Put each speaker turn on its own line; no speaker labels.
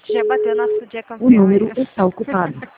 Já bateu nosso dia
O
campeão aí.
número está ocupado.